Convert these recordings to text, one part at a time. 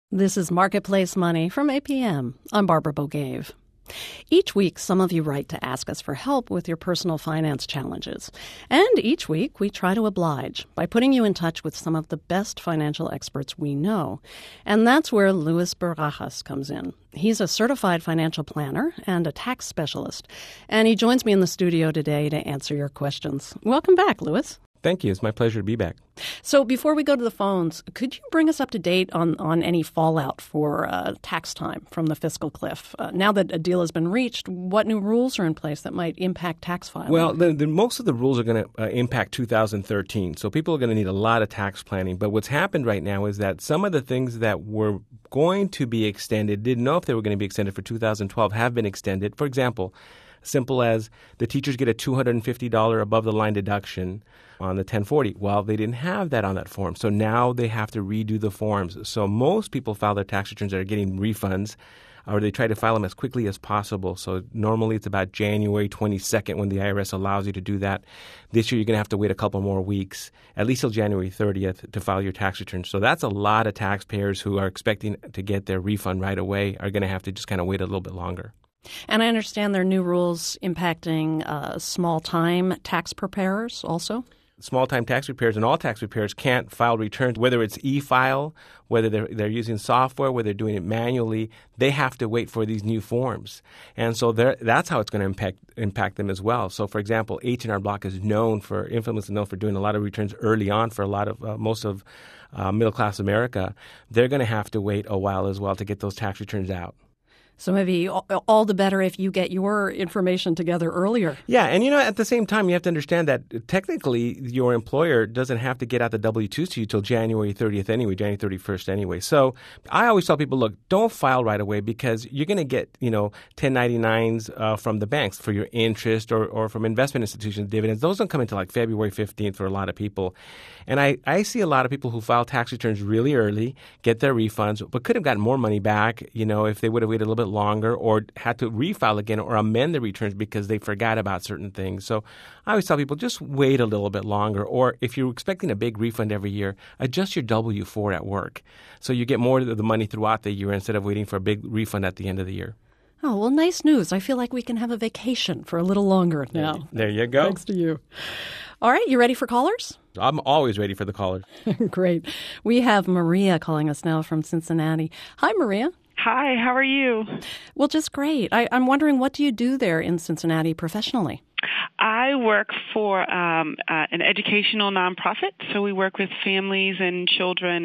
This is Marketplace Money from APM. I'm Barbara Bogave. Each week, some of you write to ask us for help with your personal finance challenges. And each week, we try to oblige by putting you in touch with some of the best financial experts we know. And that's where Luis Barajas comes in. He's a certified financial planner and a tax specialist. And he joins me in the studio today to answer your questions. Welcome back, Luis. Thank you. It's my pleasure to be back. So before we go to the phones, could you bring us up to date on any fallout for tax time from the fiscal cliff? Now that a deal has been reached, what new rules are in place that might impact tax filing? Well, most of the rules are going to impact 2013. So people are going to need a lot of tax planning. But what's happened right now is that some of the things that were going to be extended, didn't know if they were going to be extended for 2012, have been extended. For example, simple as the teachers get a $250 above-the-line deduction on the 1040. Well, they didn't have that on that form. So now they have to redo the forms. So most people file their tax returns that are getting refunds, or they try to file them as quickly as possible. So normally it's about January 22nd when the IRS allows you to do that. This year you're going to have to wait a couple more weeks, at least till January 30th, to file your tax return. So that's a lot of taxpayers who are expecting to get their refund right away are going to have to just kind of wait a little bit longer. And I understand there are new rules impacting small-time tax preparers also? Small-time tax preparers and all tax preparers can't file returns, whether it's e-file, whether they're using software, whether they're doing it manually. They have to wait for these new forms. And so that's how it's going to impact them as well. So, for example, H&R Block is infamously known for doing a lot of returns early on for a lot of most of middle-class America. They're going to have to wait a while as well to get those tax returns out. So maybe all the better if you get your information together earlier. Yeah, and at the same time, you have to understand that technically your employer doesn't have to get out the W-2s to you till January 30th anyway, January 31st anyway. So I always tell people, look, don't file right away because you're going to get, 1099s from the banks for your interest or from investment institutions, dividends. Those don't come until like February 15th for a lot of people. And I see a lot of people who file tax returns really early, get their refunds, but could have gotten more money back, if they would have waited a little bit longer or had to refile again or amend the returns because they forgot about certain things. So I always tell people just wait a little bit longer, or if you're expecting a big refund every year, adjust your W-4 at work so you get more of the money throughout the year instead of waiting for a big refund at the end of the year. Oh, well, nice news. I feel like we can have a vacation for a little longer now. There you go. Thanks to you. All right, you ready for callers? I'm always ready for the callers. Great. We have Maria calling us now from Cincinnati. Hi, Maria. Hi, how are you? Well, just great. I'm wondering, what do you do there in Cincinnati professionally? I work for an educational nonprofit, so we work with families and children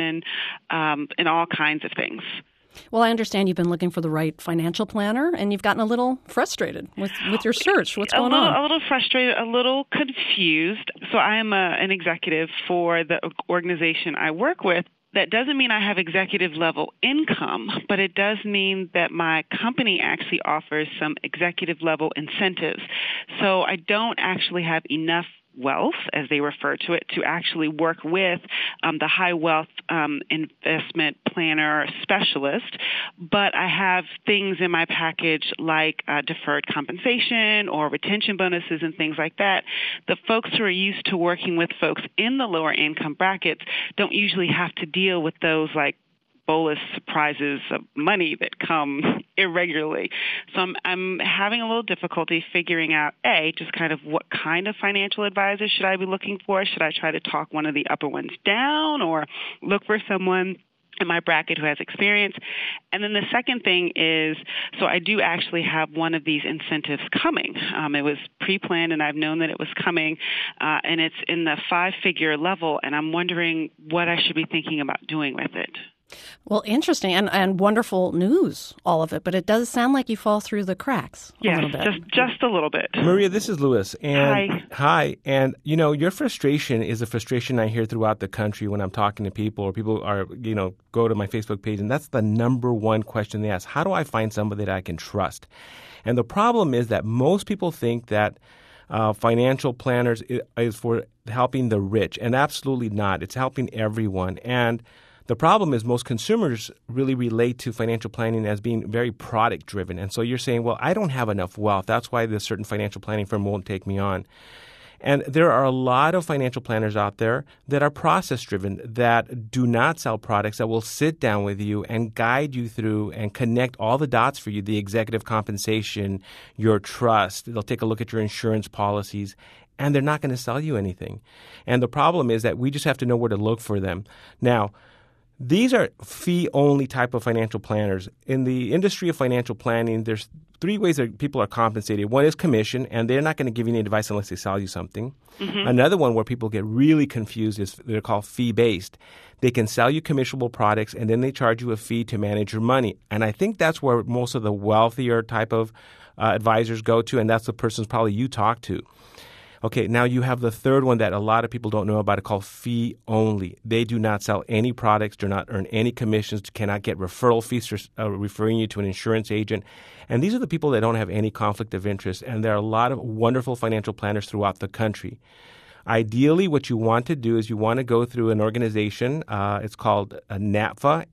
and all kinds of things. Well, I understand you've been looking for the right financial planner, and you've gotten a little frustrated with your search. What's going on? A little frustrated, a little confused. So I am an executive for the organization I work with. That doesn't mean I have executive level income, but it does mean that my company actually offers some executive level incentives. So I don't actually have enough wealth, as they refer to it, to actually work with the high wealth investment planner specialist. But I have things in my package like deferred compensation or retention bonuses and things like that. The folks who are used to working with folks in the lower income brackets don't usually have to deal with those like bolus surprises of money that come irregularly. So I'm having a little difficulty figuring out, just kind of what kind of financial advisor should I be looking for? Should I try to talk one of the upper ones down or look for someone in my bracket who has experience? And then the second thing is, so I do actually have one of these incentives coming. It was pre-planned, and I've known that it was coming, and it's in the 5-figure level, and I'm wondering what I should be thinking about doing with it. Well, interesting and wonderful news, all of it, but it does sound like you fall through the cracks a little bit. Just a little bit. Maria, this is Luis. And Hi. And, your frustration is a frustration I hear throughout the country when I'm talking to people, or people are, go to my Facebook page, and that's the number one question they ask. How do I find somebody that I can trust? And the problem is that most people think that financial planners is for helping the rich, and absolutely not. It's helping everyone. And the problem is most consumers really relate to financial planning as being very product-driven. And so you're saying, well, I don't have enough wealth. That's why this certain financial planning firm won't take me on. And there are a lot of financial planners out there that are process-driven, that do not sell products, that will sit down with you and guide you through and connect all the dots for you, the executive compensation, your trust. They'll take a look at your insurance policies, and they're not going to sell you anything. And the problem is that we just have to know where to look for them. Now, these are fee-only type of financial planners. In the industry of financial planning, there's three ways that people are compensated. One is commission, and they're not going to give you any advice unless they sell you something. Mm-hmm. Another one where people get really confused is they're called fee-based. They can sell you commissionable products, and then they charge you a fee to manage your money. And I think that's where most of the wealthier type of advisors go to, and that's the persons probably you talk to. Okay, now you have the third one that a lot of people don't know about, called fee only. They do not sell any products, do not earn any commissions, cannot get referral fees for referring you to an insurance agent. And these are the people that don't have any conflict of interest. And there are a lot of wonderful financial planners throughout the country. Ideally, what you want to do is you want to go through an organization. It's called NAPFA,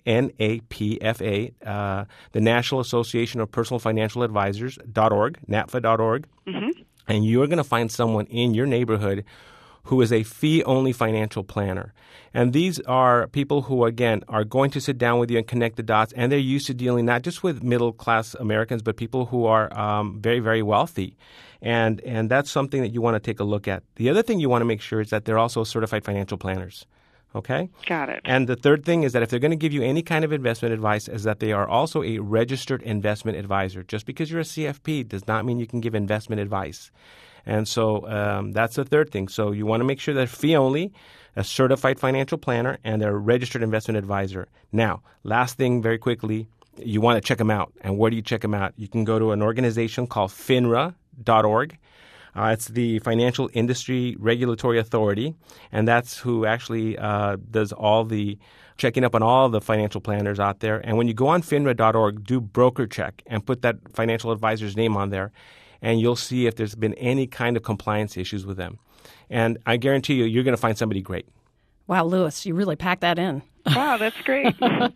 N-A-P-F-A, the National Association of Personal Financial Advisors.org, NAPFA.org. Mm-hmm. And you're going to find someone in your neighborhood who is a fee-only financial planner. And these are people who, again, are going to sit down with you and connect the dots. And they're used to dealing not just with middle-class Americans, but people who are very, very wealthy. And that's something that you want to take a look at. The other thing you want to make sure is that they're also certified financial planners. Okay? Got it. And the third thing is that if they're going to give you any kind of investment advice, is that they are also a registered investment advisor. Just because you're a CFP does not mean you can give investment advice. And so that's the third thing. So you want to make sure they're fee-only, a certified financial planner, and they're a registered investment advisor. Now, last thing very quickly, you want to check them out. And where do you check them out? You can go to an organization called FINRA.org. It's the Financial Industry Regulatory Authority, and that's who actually does all the checking up on all the financial planners out there. And when you go on FINRA.org, do broker check and put that financial advisor's name on there, and you'll see if there's been any kind of compliance issues with them. And I guarantee you, you're going to find somebody great. Wow, Louis, you really packed that in. Wow, that's great.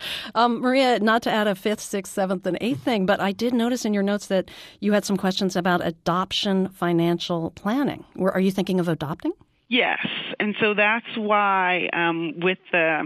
Maria, not to add a fifth, sixth, seventh, and eighth thing, but I did notice in your notes that you had some questions about adoption financial planning. Are you thinking of adopting? Yes, and so that's why with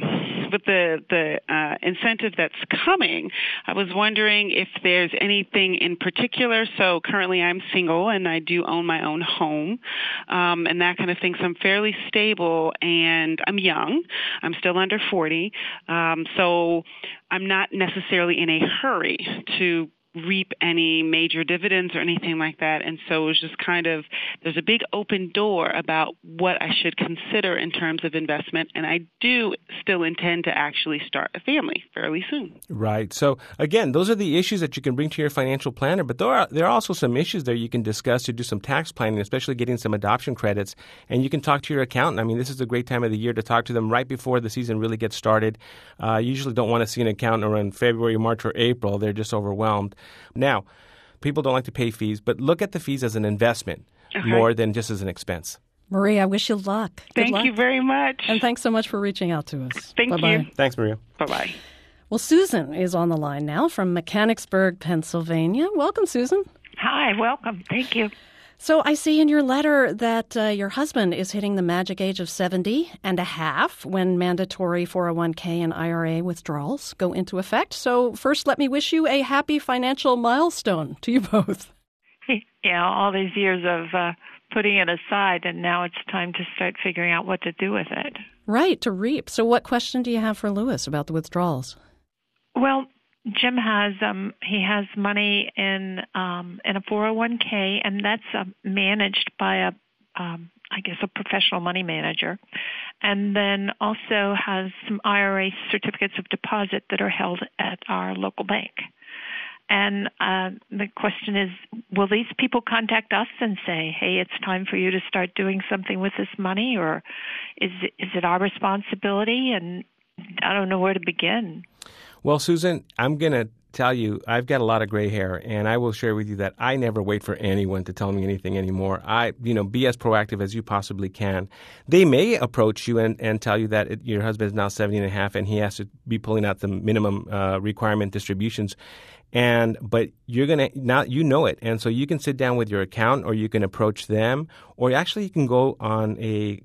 the incentive that's coming, I was wondering if there's anything in particular. So currently I'm single and I do own my own home and that kind of thing. So I'm fairly stable and I'm young. I'm still under 40. So I'm not necessarily in a hurry to reap any major dividends or anything like that. And so it was just kind of, there's a big open door about what I should consider in terms of investment. And I do still intend to actually start a family fairly soon. Right. So again, those are the issues that you can bring to your financial planner. But there are also some issues there you can discuss to do some tax planning, especially getting some adoption credits. And you can talk to your accountant. I mean, this is a great time of the year to talk to them right before the season really gets started. You usually don't want to see an accountant around February, March, or April. They're just overwhelmed. Now, people don't like to pay fees, but look at the fees as an investment more than just as an expense. Maria, I wish you luck. Thank you very much. And thanks so much for reaching out to us. Thank you. Thanks, Maria. Bye-bye. Well, Susan is on the line now from Mechanicsburg, Pennsylvania. Welcome, Susan. Hi, welcome. Thank you. So I see in your letter that your husband is hitting the magic age of 70 and a half when mandatory 401k and IRA withdrawals go into effect. So first, let me wish you a happy financial milestone to you both. Yeah, all these years of putting it aside, and now it's time to start figuring out what to do with it. Right, to reap. So what question do you have for Louis about the withdrawals? Well, Jim has money in a 401k, and that's managed by a professional money manager, and then also has some IRA certificates of deposit that are held at our local bank. And the question is, will these people contact us and say, hey, it's time for you to start doing something with this money, or is it our responsibility? And I don't know where to begin. Well, Susan, I'm going to tell you, I've got a lot of gray hair, and I will share with you that I never wait for anyone to tell me anything anymore. Be as proactive as you possibly can. They may approach you and tell you that your husband is now 70 and a half, and he has to be pulling out the minimum requirement distributions. But you're going to now, you know it. And so you can sit down with your accountant, or you can approach them, or actually you can go on a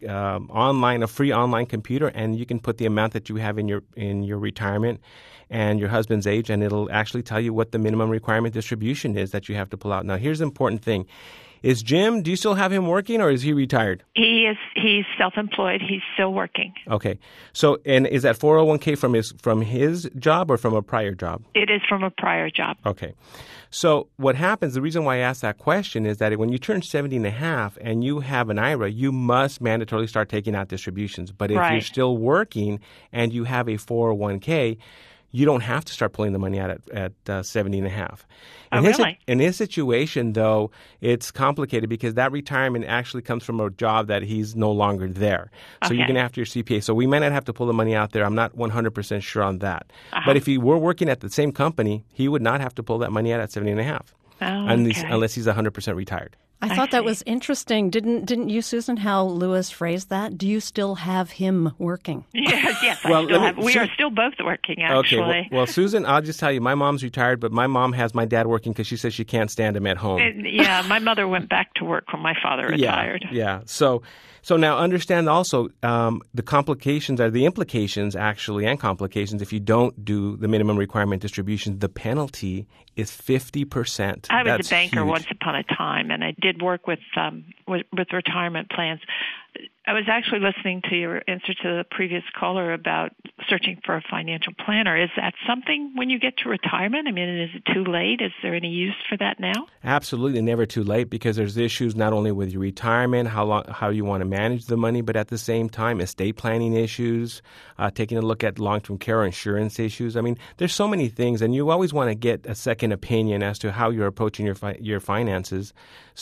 free online computer, and you can put the amount that you have in your retirement and your husband's age, and it'll actually tell you what the minimum requirement distribution is that you have to pull out. Now, here's the important thing. Is Jim, do you still have him working, or is he retired? He's self-employed. He's still working. Okay. So, and is that 401k from his job or from a prior job? It is from a prior job. Okay. So what happens, the reason why I asked that question is that when you turn 70 and a half and you have an IRA, you must mandatorily start taking out distributions. But if you're still working and you have a 401k, you don't have to start pulling the money out at 70 and a half. In his situation, though, it's complicated because that retirement actually comes from a job that he's no longer there. So you're going to have to your CPA. So we might not have to pull the money out there. I'm not 100% sure on that. But if he were working at the same company, he would not have to pull that money out at 70 and a half. Unless he's 100% retired. I thought that was interesting. Didn't you, Susan, how Lewis phrased that? Do you still have him working? Yes, we are still both working, actually. Okay, well, Susan, I'll just tell you, my mom's retired, but my mom has my dad working because she says she can't stand him at home. My mother went back to work when my father retired. Yeah. So now understand also the complications or the implications actually and complications if you don't do the minimum requirement distribution. The penalty is 50%. I was That's a banker huge. once upon a time, and I did work with retirement plans. I was actually listening to your answer to the previous caller about searching for a financial planner. Is that something when you get to retirement? I mean, is it too late? Is there any use for that now? Absolutely never too late, because there's issues not only with your retirement, how you want to manage the money, but at the same time, estate planning issues, taking a look at long-term care or insurance issues. I mean, there's so many things, and you always want to get a second opinion as to how you're approaching your finances.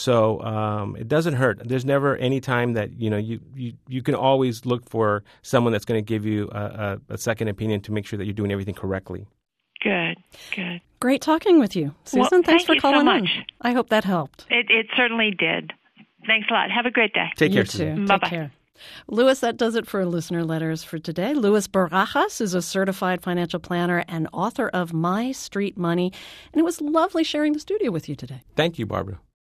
So it doesn't hurt. There's never any time that you can always look for someone that's going to give you a second opinion to make sure that you're doing everything correctly. Good. Great talking with you, Susan. Thanks for calling in. I hope that helped. It certainly did. Thanks a lot. Have a great day. Take care, you too. Susan. Bye-bye. Take care. Louis, that does it for listener letters for today. Louis Barajas is a certified financial planner and author of My Street Money, and it was lovely sharing the studio with you today. Thank you, Barbara.